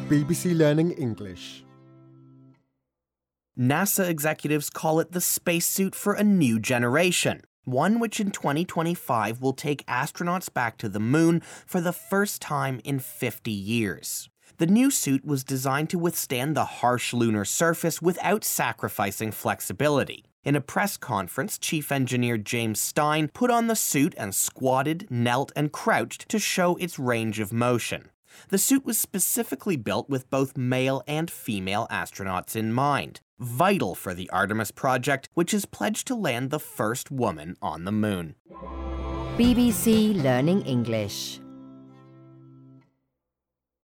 BBC Learning English. NASA executives call it the spacesuit for a new generation, one which in 2025 will take astronauts back to the moon for the first time in 50 years. The new suit was designed to withstand the harsh lunar surface without sacrificing flexibility. In a press conference, Chief Engineer James Stein put on the suit and squatted, knelt, and crouched to show its range of motion. The suit was specifically built with both male and female astronauts in mind, vital for the Artemis project, which is pledged to land the first woman on the moon. BBC Learning English.